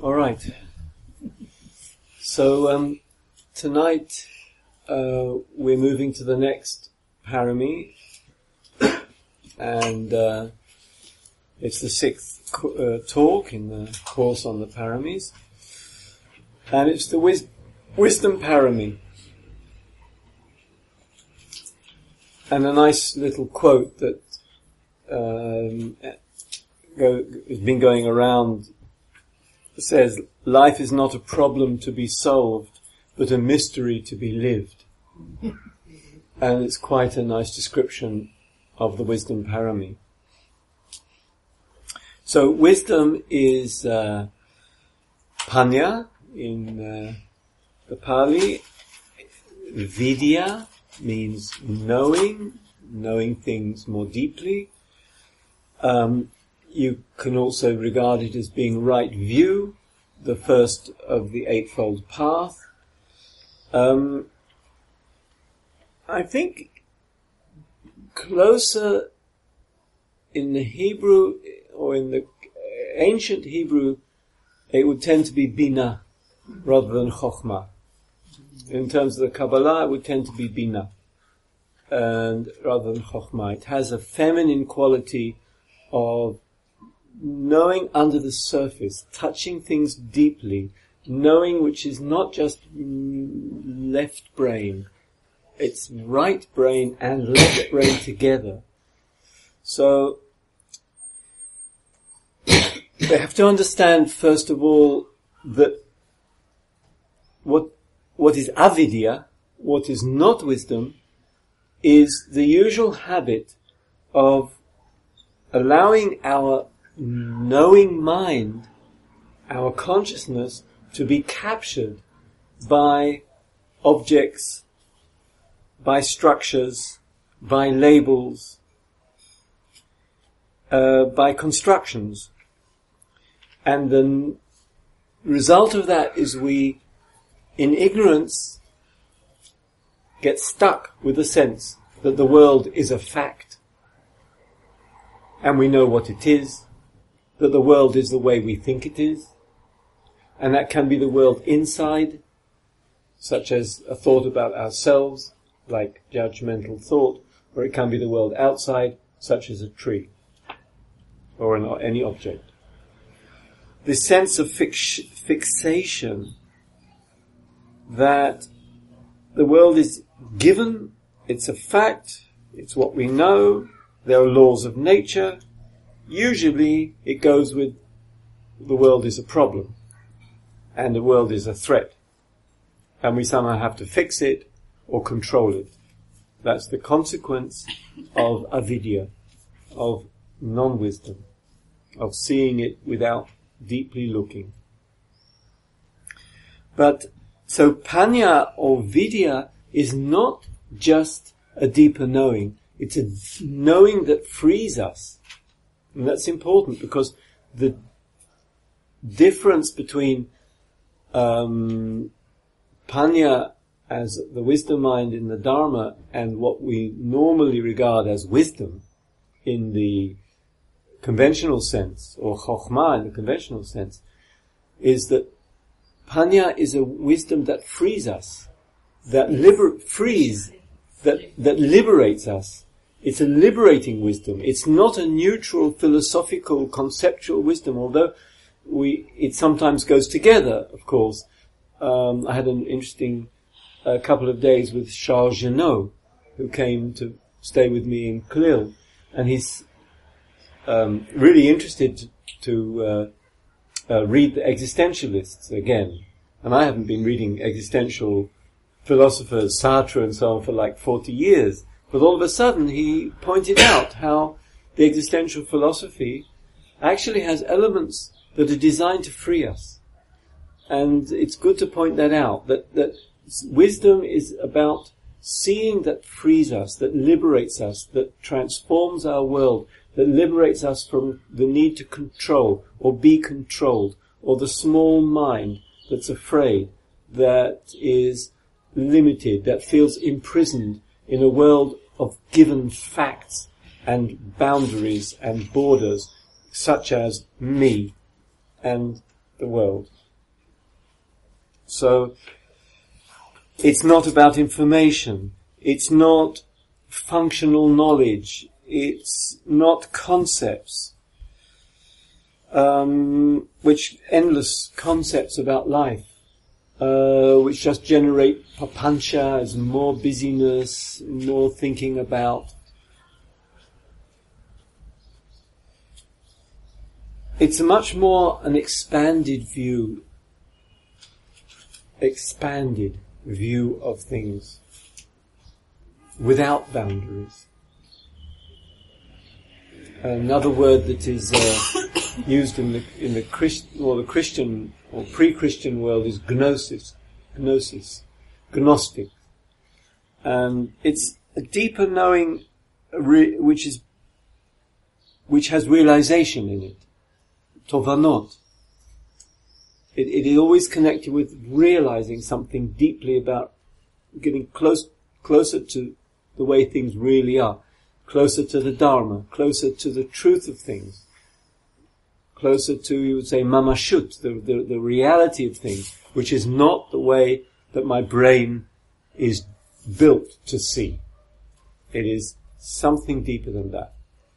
All right. So tonight we're moving to the next parami, and it's the sixth talk in the course on the paramis, and it's the wisdom parami. And a nice little quote that has been going around says, "Life is not a problem to be solved, but a mystery to be lived." And it's quite a nice description of the wisdom parami. So wisdom is panya in the Pali. Vidya means knowing things more deeply. You can also regard it as being right view, the first of the Eightfold Path. I think closer in the Hebrew, or in the ancient Hebrew, it would tend to be Bina rather than Chokhmah. In terms of the Kabbalah, it would tend to be Bina, and rather than Chokhmah. It has a feminine quality of knowing under the surface, touching things deeply, knowing which is not just left brain, it's right brain and left brain together. So, they have to understand, first of all, that what is avidya, what is not wisdom, is the usual habit of allowing our knowing mind, our consciousness, to be captured by objects, by structures, by labels, by constructions. And the result of that is we, in ignorance, get stuck with the sense that the world is a fact, and we know what it is, that the world is the way we think it is, and that can be the world inside, such as a thought about ourselves, like judgmental thought, or it can be the world outside, such as a tree, or any object. This sense of fixation that the world is given, it's a fact, it's what we know, there are laws of nature. Usually it goes with the world is a problem and the world is a threat, and we somehow have to fix it or control it. That's the consequence of avidya, of non-wisdom, of seeing it without deeply looking. But so panya or vidya is not just a deeper knowing, it's a knowing that frees us. And that's important, because the difference between panya as the wisdom mind in the Dharma and what we normally regard as wisdom in the conventional sense, or chokhmah in the conventional sense, is that panya is a wisdom that frees us, that liberates us. It's a liberating wisdom. It's not a neutral, philosophical, conceptual wisdom, although it sometimes goes together, of course. I had an interesting couple of days with Charles Genot, who came to stay with me in Khalil, and he's really interested to read the existentialists again. And I haven't been reading existential philosophers, Sartre and so on, for like 40 years. But all of a sudden he pointed out how the existential philosophy actually has elements that are designed to free us. And it's good to point that out, that wisdom is about seeing that frees us, that liberates us, that transforms our world, that liberates us from the need to control or be controlled, or the small mind that's afraid, that is limited, that feels imprisoned in a world of given facts and boundaries and borders, such as me. And the world. So, it's not about information. It's not functional knowledge. It's not concepts. Which endless concepts about life, which just generate papancha as more busyness, more thinking about. It's much more an expanded view of things, without boundaries. Another word that is used in the Christian or pre-Christian world is gnosis, gnostic, and it's a deeper knowing which has realization in it. Tovanot. It is always connected with realizing something deeply about getting closer to the way things really are, closer to the Dharma, closer to the truth of things, closer to, you would say, mamashut, the reality of things, which is not the way that my brain is built to see. It is something deeper than that.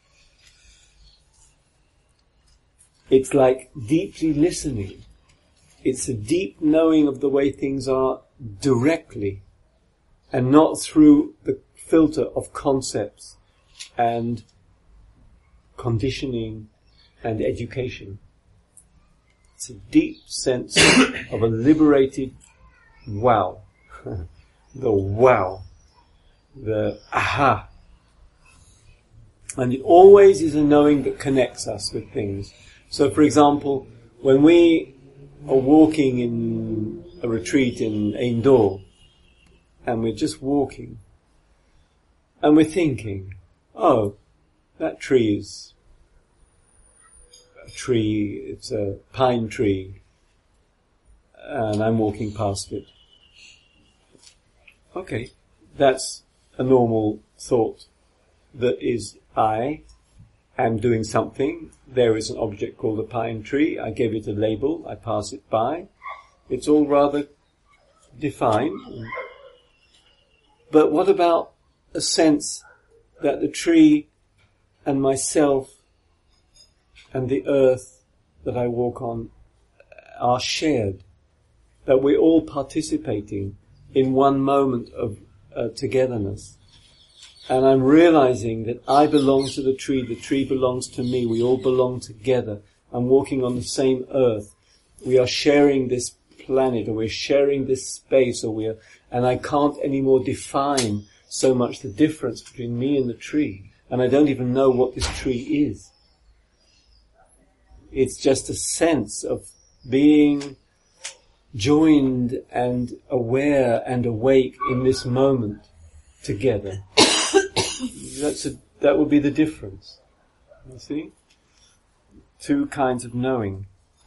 It's like deeply listening. It's a deep knowing of the way things are directly, and not through the filter of concepts and conditioning and education. It's a deep sense of a liberated wow. The wow. The aha. And it always is a knowing that connects us with things. So, for example, when we are walking in a retreat in Indore, and we're just walking, and we're thinking, oh, that tree is a tree, it's a pine tree, and I'm walking past it. Okay, that's a normal thought. That is, I am doing something. There is an object called a pine tree. I gave it a label. I pass it by. It's all rather defined. But what about a sense that the tree and myself and the earth that I walk on are shared? That we're all participating in one moment of togetherness. And I'm realizing that I belong to the tree belongs to me, we all belong together. I'm walking on the same earth. We are sharing this planet, or we're sharing this space, and I can't anymore define so much the difference between me and the tree. And I don't even know what this tree is. It's just a sense of being joined and aware and awake in this moment together. That would be the difference. You see? Two kinds of knowing.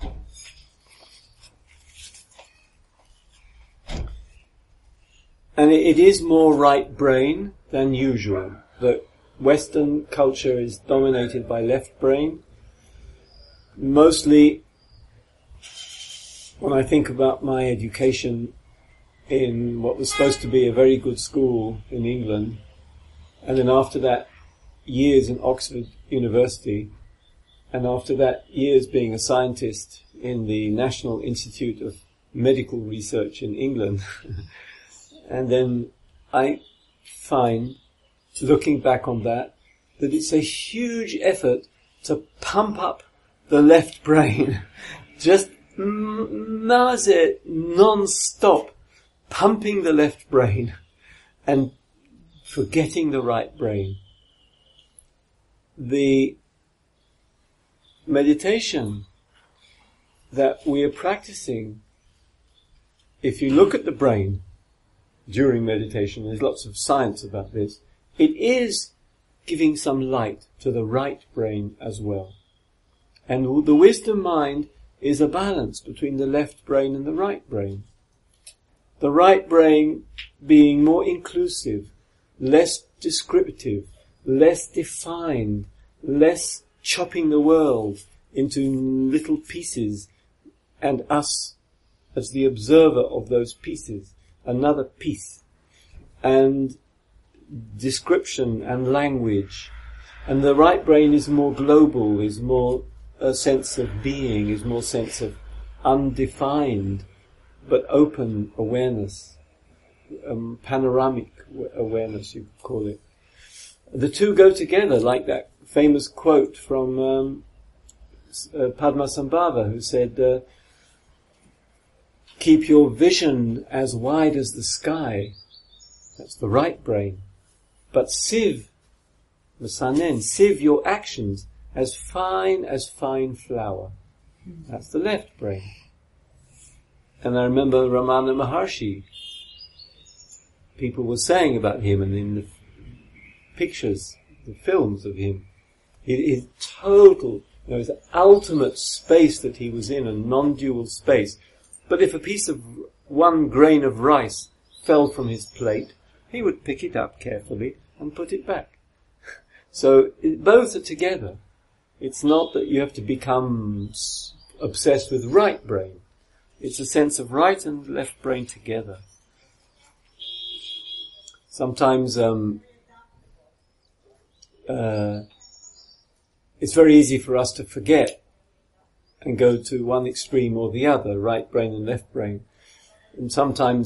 And it is more right brain than usual. The Western culture is dominated by left brain. Mostly, when I think about my education in what was supposed to be a very good school in England, and then after that, years in Oxford University, and after that, years being a scientist in the National Institute of Medical Research in England. And then I find, looking back on that it's a huge effort to pump up the left brain. Just non-stop, pumping the left brain and forgetting the right brain. The meditation that we are practicing, if you look at the brain during meditation, there's lots of science about this, it is giving some light to the right brain as well. And the wisdom mind is a balance between the left brain and the right brain. The right brain being more inclusive, less descriptive, less defined, less chopping the world into little pieces and us as the observer of those pieces, another piece, and description and language. And the right brain is more global, is more a sense of being, is more sense of undefined but open awareness, panoramic awareness, you could call it. The two go together, like that famous quote from Padmasambhava, who said, keep your vision as wide as the sky. That's the right brain. But sieve, Masanen, sieve your actions as fine flour. That's the left brain. And I remember Ramana Maharshi, people were saying about him, and in the pictures, the films of him, his total, his ultimate space that he was in, a non-dual space. But if a piece of one grain of rice fell from his plate, he would pick it up carefully and put it back. So both are together. It's not that you have to become obsessed with right brain. It's a sense of right and left brain together. Sometimes it's very easy for us to forget and go to one extreme or the other, right brain and left brain. And sometimes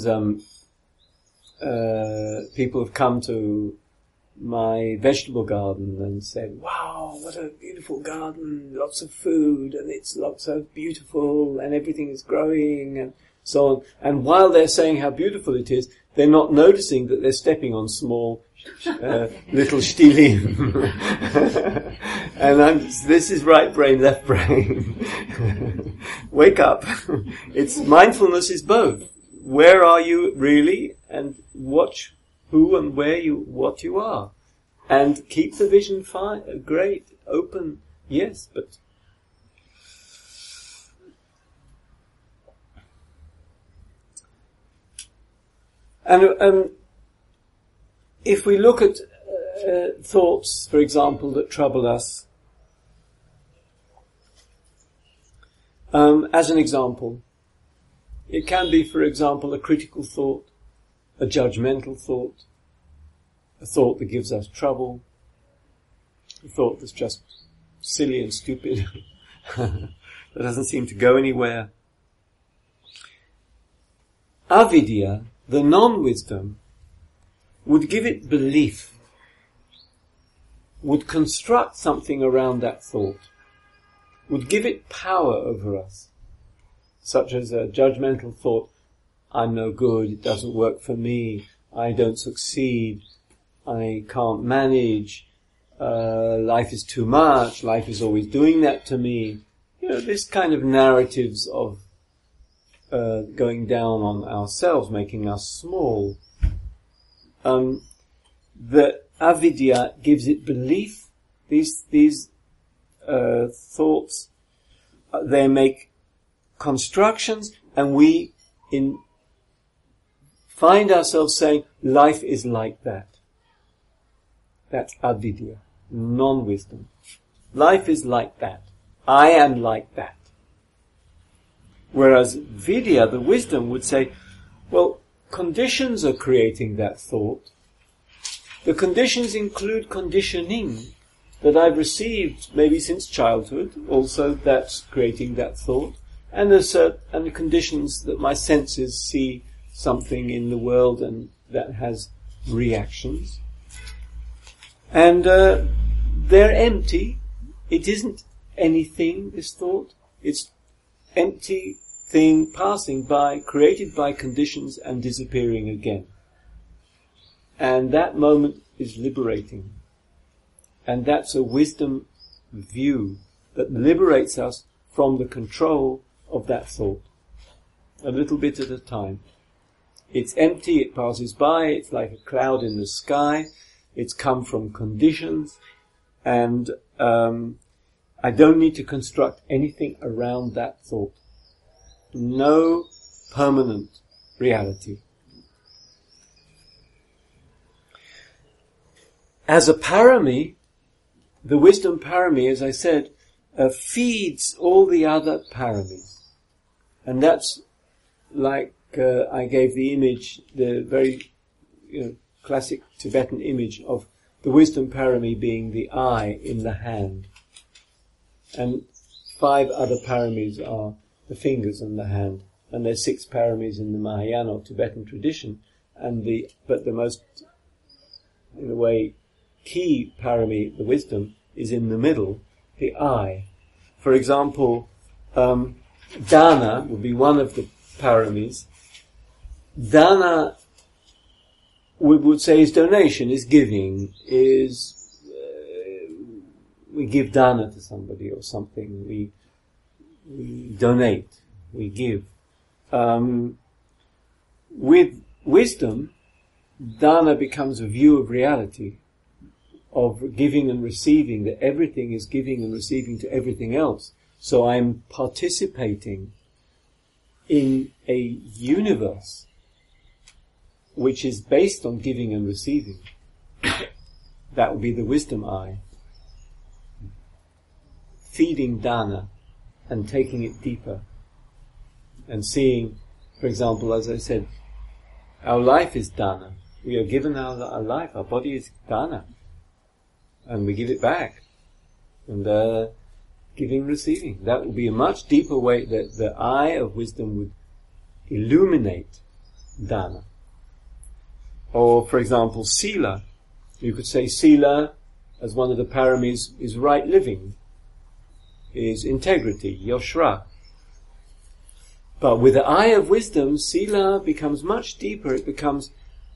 people have come to my vegetable garden and said, wow, what a beautiful garden, lots of food, and it's so beautiful, and everything is growing, and so on. And while they're saying how beautiful it is, they're not noticing that they're stepping on small little shtilim. And this is right brain, left brain. Wake up. Mindfulness is both. Where are you really? And watch who and what you are. And keep the vision great, open, yes, but and if we look at thoughts, for example, that trouble us, as an example, it can be, for example, a critical thought, a judgmental thought, a thought that gives us trouble, a thought that's just silly and stupid, that doesn't seem to go anywhere. Avidya, the non-wisdom, would give it belief, would construct something around that thought, would give it power over us, such as a judgmental thought, I'm no good, it doesn't work for me, I don't succeed, I can't manage, life is too much, life is always doing that to me. This kind of narratives of going down on ourselves, making us small. The avidya gives it belief. These thoughts, they make constructions, and we find ourselves saying, life is like that. That's avidya, non-wisdom. Life is like that. I am like that. Whereas vidya, the wisdom, would say, well, conditions are creating that thought. The conditions include conditioning that I've received maybe since childhood, also that's creating that thought, and the conditions that my senses see something in the world and that has reactions. And they're empty. It isn't anything, this thought. It's empty thing passing by, created by conditions and disappearing again. And that moment is liberating. And that's a wisdom view that liberates us from the control of that thought. A little bit at a time. It's empty, it passes by, it's like a cloud in the sky, it's come from conditions, and I don't need to construct anything around that thought. No permanent reality. As a parami, the wisdom parami, as I said, feeds all the other paramis. And that's like I gave the image, the very classic Tibetan image of the wisdom parami being the eye in the hand. And 5 other paramis are the fingers and the hand. And there's 6 paramis in the Mahayana or Tibetan tradition. But the most, in a way, key parami, the wisdom, is in the middle, the eye. For example, dana would be one of the paramis. Dana, we would say, is donation, is giving, we give dana to somebody or something, we donate, we give. With wisdom, dana becomes a view of reality, of giving and receiving, that everything is giving and receiving to everything else. So I'm participating in a universe which is based on giving and receiving. That would be the wisdom eye. Feeding dana and taking it deeper. And seeing, for example, as I said, our life is dana. We are given our life, our body is dana. And we give it back. And giving, receiving. That would be a much deeper way that the eye of wisdom would illuminate dana. Or, for example, sila. You could say sila, as one of the paramis, is right living, is integrity, yoshra. But with the eye of wisdom, sila becomes much deeper. It becomes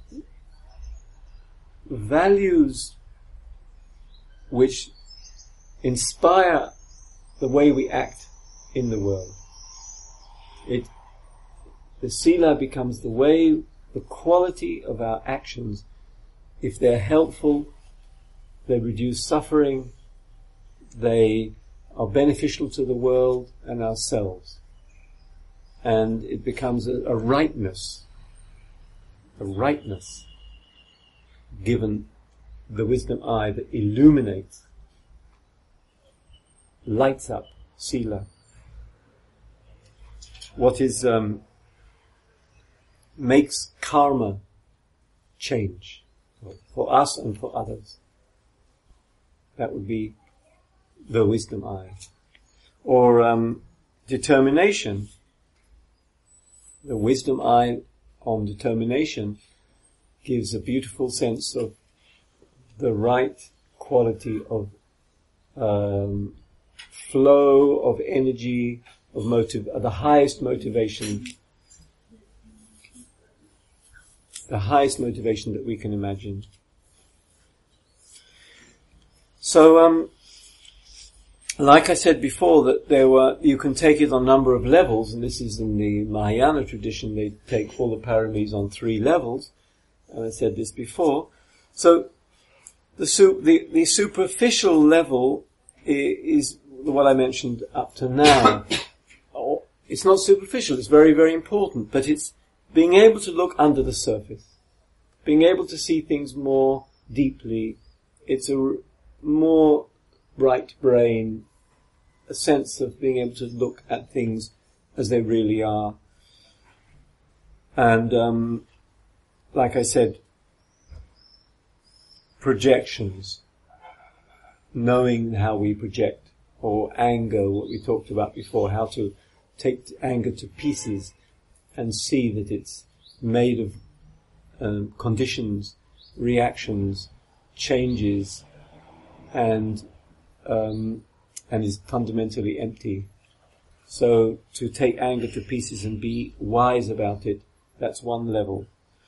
values which inspire the way we act in the world. The sila becomes the way, the quality of our actions. If they're helpful, they reduce suffering, they are beneficial to the world and ourselves. And it becomes a rightness given the wisdom eye that illuminates, lights up sila. What is makes karma change for us and for others. That would be the wisdom eye. Or determination. The wisdom eye on determination gives a beautiful sense of the right quality of flow of energy, of the highest motivation. The highest motivation that we can imagine. So, like I said before, that you can take it on a number of levels, and this is in the Mahayana tradition, they take all the paramis on 3 levels, and I said this before. So, the superficial level is what I mentioned up to now. It's not superficial, it's very, very important, but it's being able to look under the surface, being able to see things more deeply. It's a more right brain, a sense of being able to look at things as they really are. And, like I said, projections, knowing how we project, or anger, what we talked about before, how to take anger to pieces and see that it's made of conditions, reactions, changes, and is fundamentally empty. So to take anger to pieces and be wise about it, that's one level.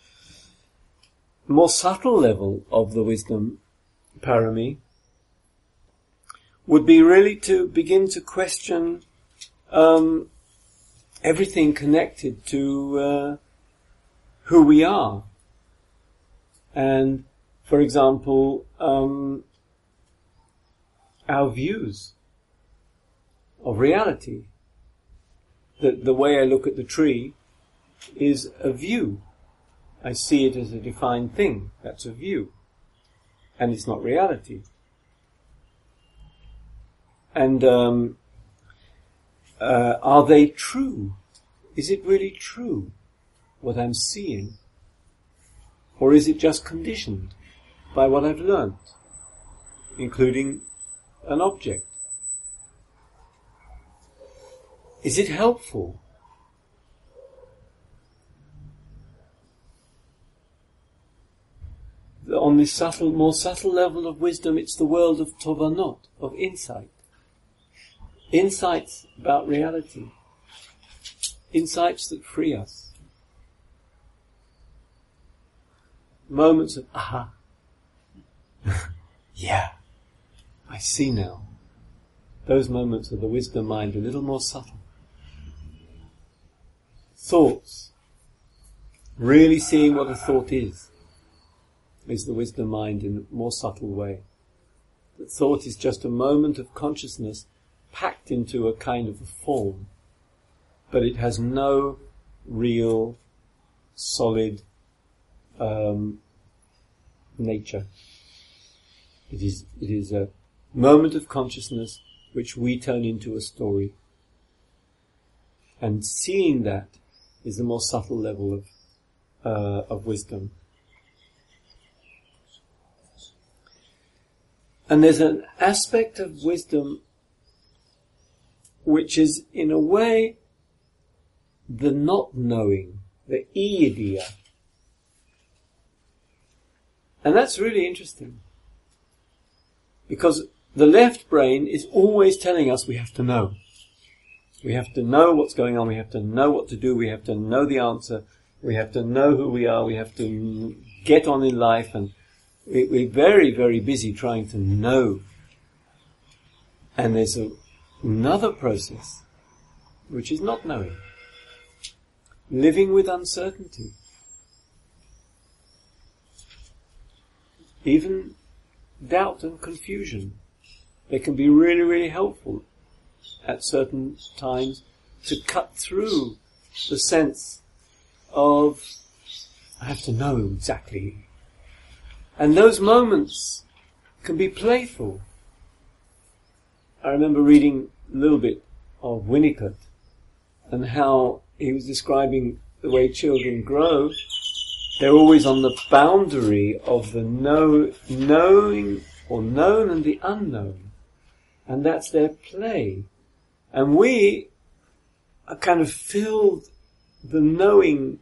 More subtle level of the wisdom parami would be really to begin to question everything connected to who we are. And, for example, our views of reality. The way I look at the tree is a view. I see it as a defined thing. That's a view. And it's not reality. And are they true? is it really true, what I'm seeing? Or is it just conditioned by what I've learnt, including an object? Is it helpful? On this more subtle level of wisdom, it's the world of tovanot, of insight. Insights about reality. Insights that free us. Moments of, aha. Yeah, I see now. Those moments of the wisdom mind, a little more subtle. Thoughts. Really seeing what a thought is the wisdom mind in a more subtle way. That thought is just a moment of consciousness packed into a kind of a form, but it has no real solid nature. It is a moment of consciousness which we turn into a story. And seeing that is the more subtle level of wisdom. And there's an aspect of wisdom which is, in a way, the not knowing, the idea. And that's really interesting. Because the left brain is always telling us we have to know. We have to know what's going on, we have to know what to do, we have to know the answer, we have to know who we are, we have to get on in life, and we're very, very busy trying to know. And there's another process, which is not knowing. Living with uncertainty. Even doubt and confusion. They can be really, really helpful at certain times to cut through the sense of, I have to know exactly. And those moments can be playful. I remember reading a little bit of Winnicott and how he was describing the way children grow. They're always on the boundary of the knowing or known and the unknown. And that's their play. And we are kind of filled the knowing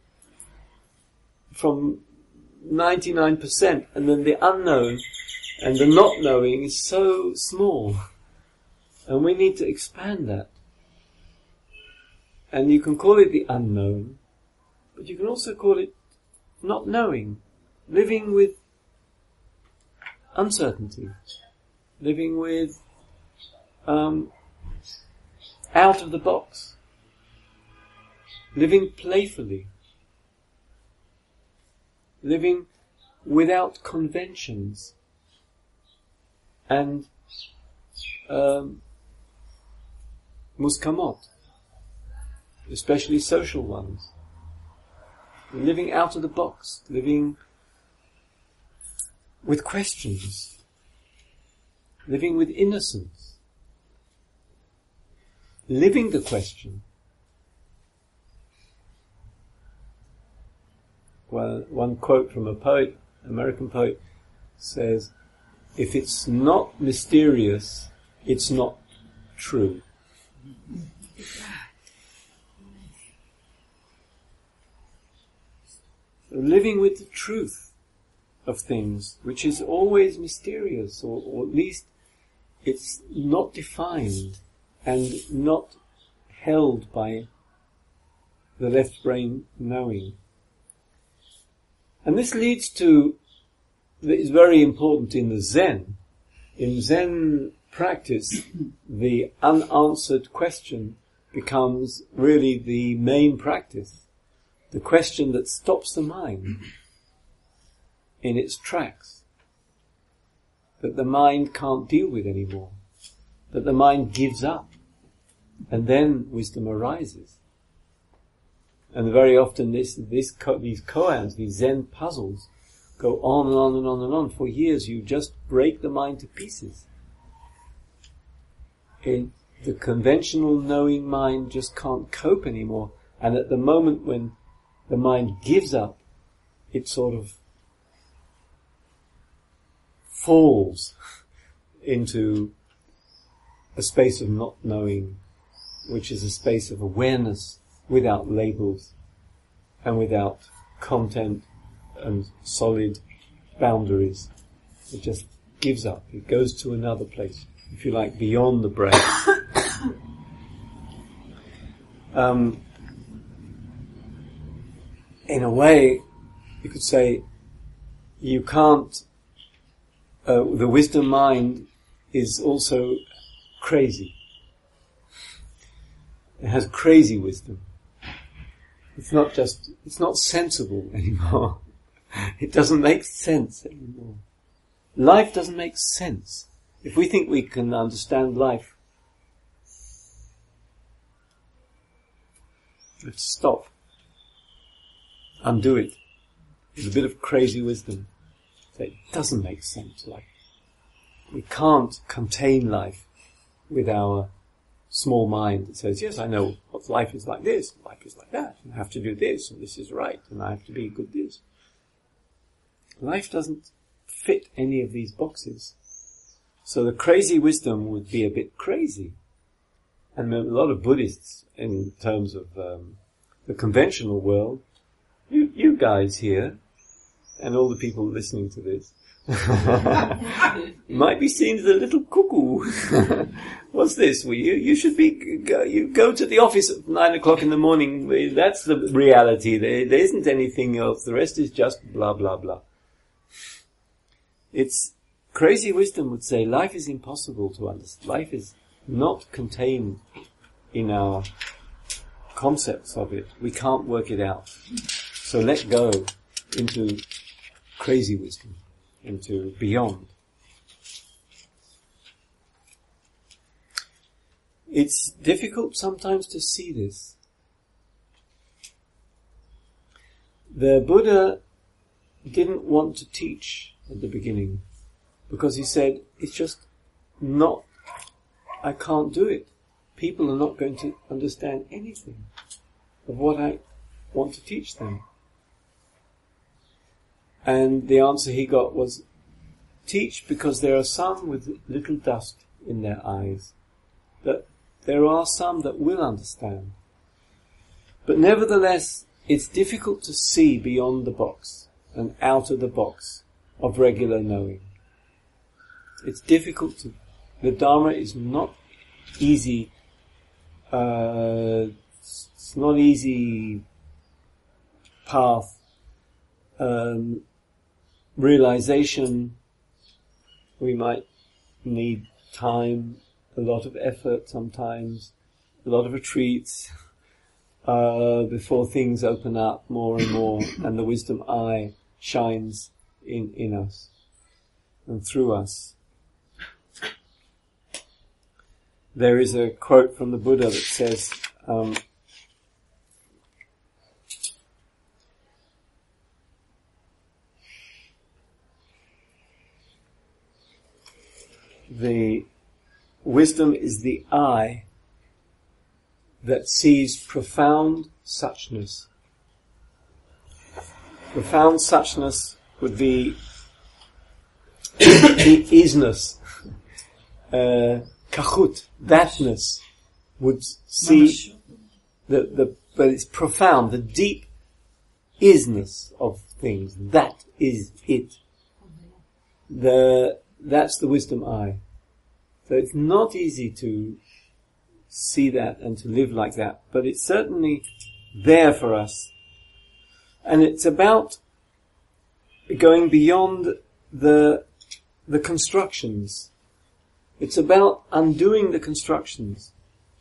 from 99%, and then the unknown and the not knowing is so small. And we need to expand that. And you can call it the unknown, but you can also call it not knowing, living with uncertainty, living with out of the box, living playfully, living without conventions and muskamot, especially social ones. Living out of the box, living with questions, living with innocence, living the question. Well, one quote from a poet, American poet, says, "If it's not mysterious, it's not true." Living with the truth of things, which is always mysterious, or at least it's not defined and not held by the left brain knowing. And this leads to, it's very important in the Zen. In Zen practice, the unanswered question becomes really the main practice. The question that stops the mind in its tracks. That the mind can't deal with anymore. That the mind gives up. And then wisdom arises. And very often these koans, these Zen puzzles, go on and on and on and on. For years you just break the mind to pieces. The conventional knowing mind just can't cope anymore. And at the moment when the mind gives up, it sort of falls into a space of not knowing, which is a space of awareness without labels and without content and solid boundaries. It just gives up. It goes to another place, if you like, beyond the brain. In a way, you could say, you can't, the wisdom mind is also crazy. It has crazy wisdom. It's not sensible anymore. It doesn't make sense anymore. Life doesn't make sense. If we think we can understand life, let's stop. Undo it. With a bit of crazy wisdom. Say, it doesn't make sense. Like, we can't contain life with our small mind that says, yes, I know what life is like this, life is like that, and I have to do this, and this is right, and I have to be good this. Life doesn't fit any of these boxes. So the crazy wisdom would be a bit crazy. And a lot of Buddhists, in terms of the conventional world, you guys here, and all the people listening to this, might be seen as a little cuckoo. What's this? You should be, you go to the office at 9 o'clock in the morning. That's the reality. There isn't anything else. The rest is just blah, blah, blah. It's crazy wisdom would say life is impossible to understand. Life is not contained in our concepts of it. We can't work it out. So let go into crazy wisdom, into beyond. It's difficult sometimes to see this. The Buddha didn't want to teach at the beginning because he said, it's just not, I can't do it. People are not going to understand anything of what I want to teach them. And the answer he got was, teach because there are some with little dust in their eyes. That there are some that will understand. But nevertheless, it's difficult to see beyond the box and out of the box of regular knowing. It's difficult to, the Dharma is not easy, it's not easy path, realization, we might need time, a lot of effort sometimes, a lot of retreats, before things open up more and more and the wisdom eye shines in us and through us. There is a quote from the Buddha that says, the wisdom is the eye that sees profound suchness. Profound suchness would be the isness, kahut, thatness, would see but it's profound, the deep isness of things. That is it. That's the wisdom eye. So it's not easy to see that and to live like that, but it's certainly there for us. And it's about going beyond the constructions. It's about undoing the constructions.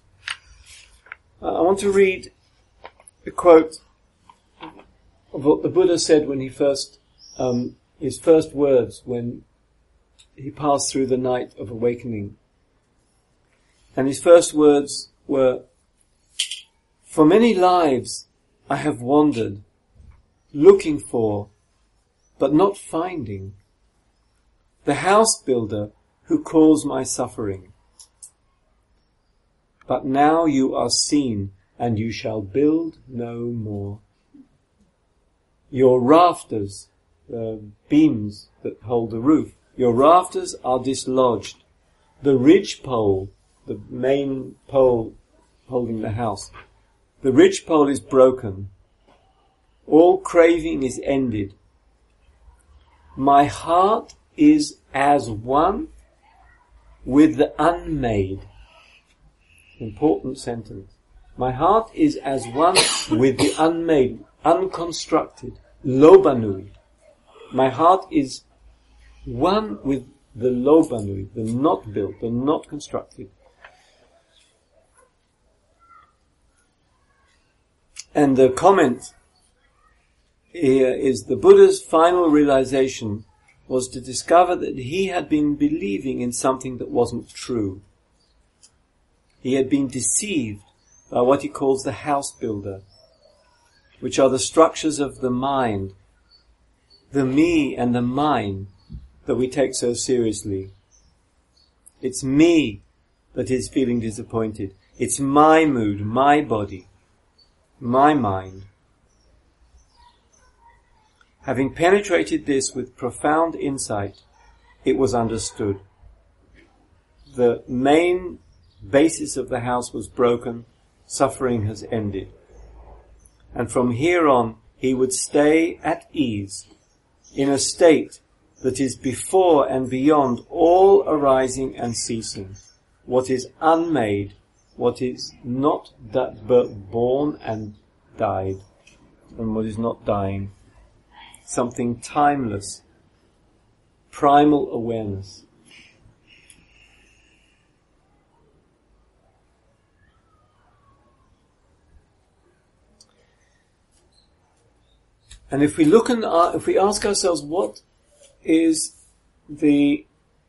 I want to read a quote of what the Buddha said when he first, his first words when he passed through the night of awakening. And his first words were, "For many lives I have wandered, looking for, but not finding, the house builder who caused my suffering. But now you are seen and you shall build no more. Your rafters, the beams that hold the roof, your rafters are dislodged. The ridge pole, the main pole holding the house, the ridge pole is broken. All craving is ended. My heart is as one with the unmade. Important sentence. My heart is as one with the unmade, unconstructed, lo banui. My heart is one with the lo banui, the not built, the not constructed. And the comment here is the Buddha's final realization was to discover that he had been believing in something that wasn't true. He had been deceived by what he calls the house builder, which are the structures of the mind, the me and the mine that we take so seriously. It's me that is feeling disappointed. It's my mood, my body, my mind. Having penetrated this with profound insight, it was understood. The main basis of the house was broken, suffering has ended. And from here on, he would stay at ease, in a state that is before and beyond all arising and ceasing. What is unmade, what is not born and died, and what is not dying. Something timeless, primal awareness. And if we look and if we ask ourselves, what is the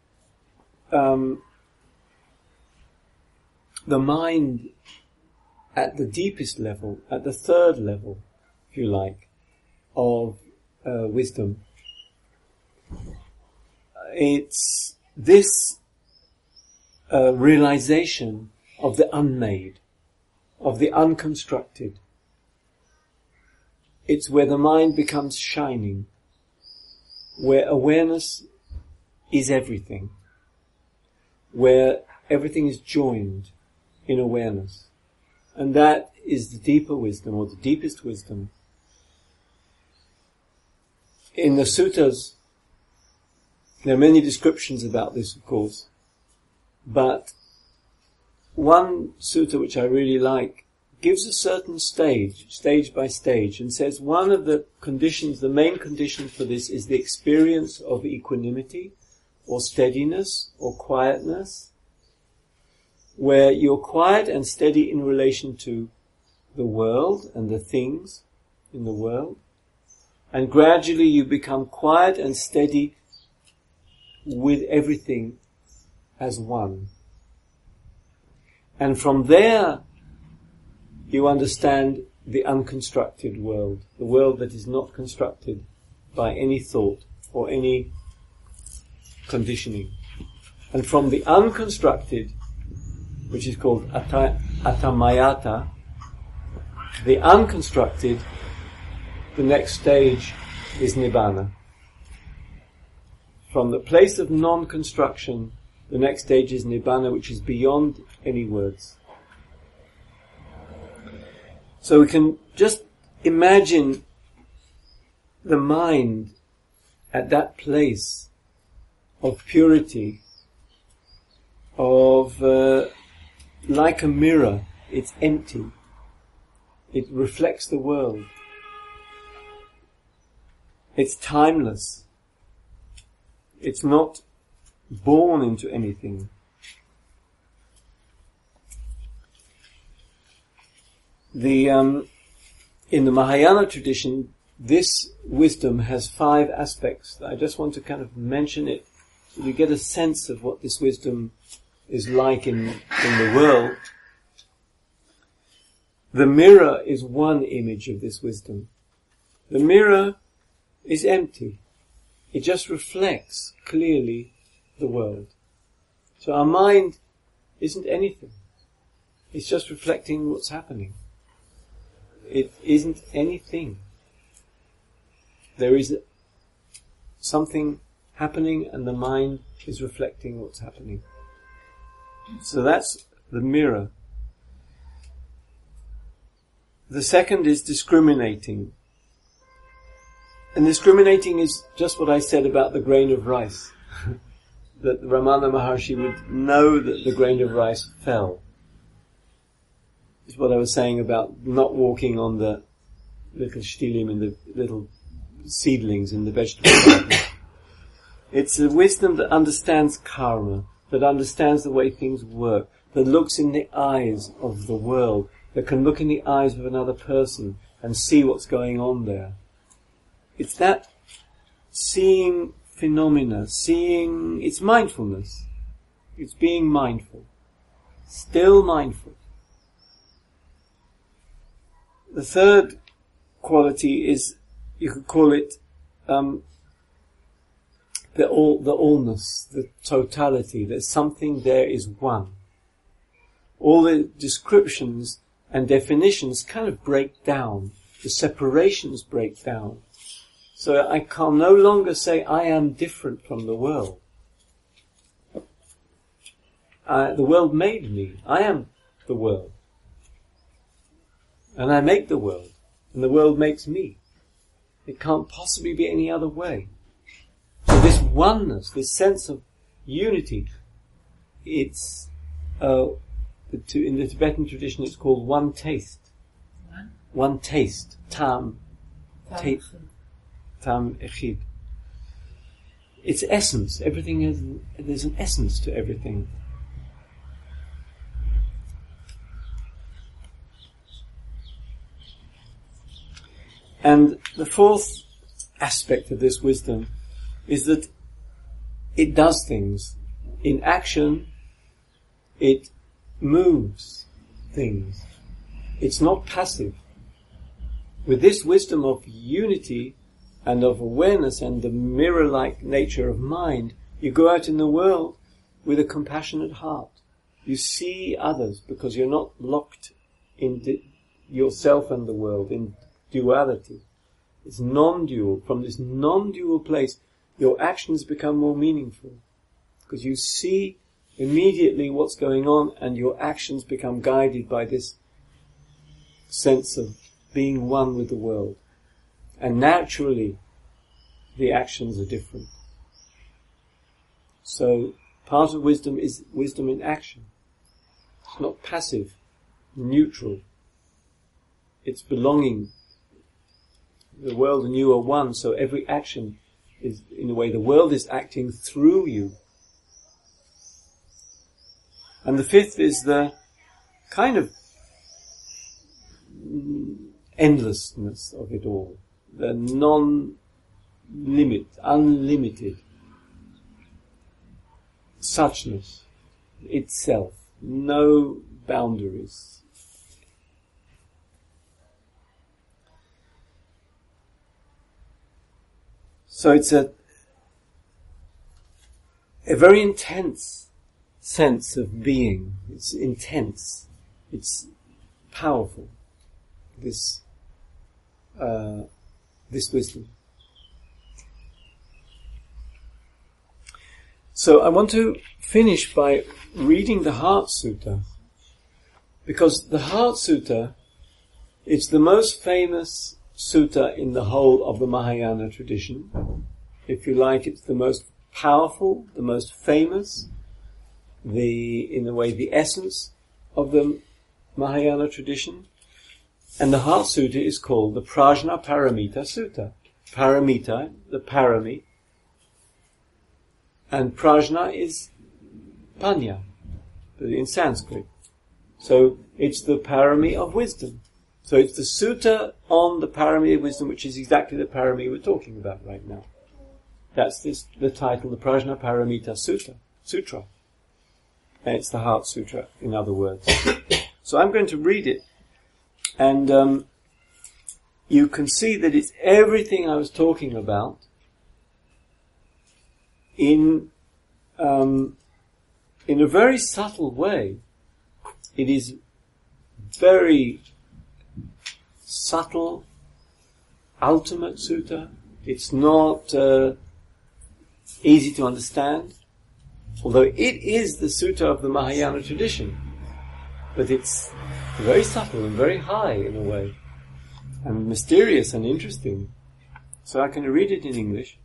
mind at the deepest level, at the third level, if you like, of wisdom? It's this realization of the unmade, of the unconstructed. It's where the mind becomes shining, where awareness is everything, where everything is joined in awareness. And that is the deeper wisdom, or the deepest wisdom. In the suttas, there are many descriptions about this, of course, but one sutta which I really like gives a certain stage by stage, and says one of the conditions, the main condition for this is the experience of equanimity, or steadiness, or quietness, where you're quiet and steady in relation to the world and the things in the world, and gradually you become quiet and steady with everything as one. And from there, you understand the unconstructed world, the world that is not constructed by any thought or any conditioning. And from the unconstructed, which is called atamayata, the unconstructed, the next stage is nibbana. From the place of non-construction, the next stage is nibbana, which is beyond any words. So we can just imagine the mind at that place of purity, of like a mirror, it's empty. It reflects the world. It's timeless. It's not born into anything. In the Mahayana tradition, this wisdom has 5 aspects. I just want to kind of mention it so you get a sense of what this wisdom is like in the world. The mirror is one image of this wisdom. The mirror is empty. It just reflects clearly the world. So our mind isn't anything. It's just reflecting what's happening. it isn't anything. There is something happening and the mind is reflecting what's happening. So that's the mirror. The second is discriminating. And discriminating is just what I said about the grain of rice. That Ramana Maharshi would know that the grain of rice fell. It's what I was saying about not walking on the little shtilim and the little seedlings in the vegetable garden. It's a wisdom that understands karma, that understands the way things work, that looks in the eyes of the world, that can look in the eyes of another person and see what's going on there. It's that seeing phenomena, it's mindfulness. It's being mindful. Still mindful. The third quality is, you could call it, the allness, the totality. There's something there is one. All the descriptions and definitions kind of break down. The separations break down. So I can no longer say I am different from the world. The world made me. I am the world. And I make the world. And the world makes me. It can't possibly be any other way. So this oneness, this sense of unity, it's, in the Tibetan tradition it's called one taste. One taste. Tam. Tam echid. It's essence. Everything there's an essence to everything. And the fourth aspect of this wisdom is that it does things. In action, it moves things. It's not passive. With this wisdom of unity and of awareness and the mirror-like nature of mind, you go out in the world with a compassionate heart. You see others because you're not locked in yourself and the world, in duality. It's non-dual. From this non-dual place, your actions become more meaningful because you see immediately what's going on and your actions become guided by this sense of being one with the world. And naturally, the actions are different. So, part of wisdom is wisdom in action. It's not passive, neutral. It's belonging. The world and you are one, so every action is, in a way, the world is acting through you. And the fifth is the kind of endlessness of it all. The unlimited suchness itself. No boundaries. So it's a very intense sense of being. It's intense. It's powerful. This wisdom. So I want to finish by reading the Heart Sutta, because the Heart Sutta, it's the most famous sutta in the whole of the Mahayana tradition. If you like, it's the most powerful, the most famous, in a way, the essence of the Mahayana tradition. And the Heart Sutta is called the Prajna Paramita Sutta. Paramita, the parami. And prajna is panya, in Sanskrit. So it's the parami of wisdom. So it's the sutta on the parami of wisdom, which is exactly the parami we're talking about right now. That's the title, the Prajna Paramita Sutra. And it's the Heart Sutra, in other words. So I'm going to read it. And you can see that it's everything I was talking about in a very subtle way. It is very subtle, ultimate sutta. It's not easy to understand, although it is the sutta of the Mahayana tradition. But it's very subtle and very high in a way, and mysterious and interesting. So I can read it in English.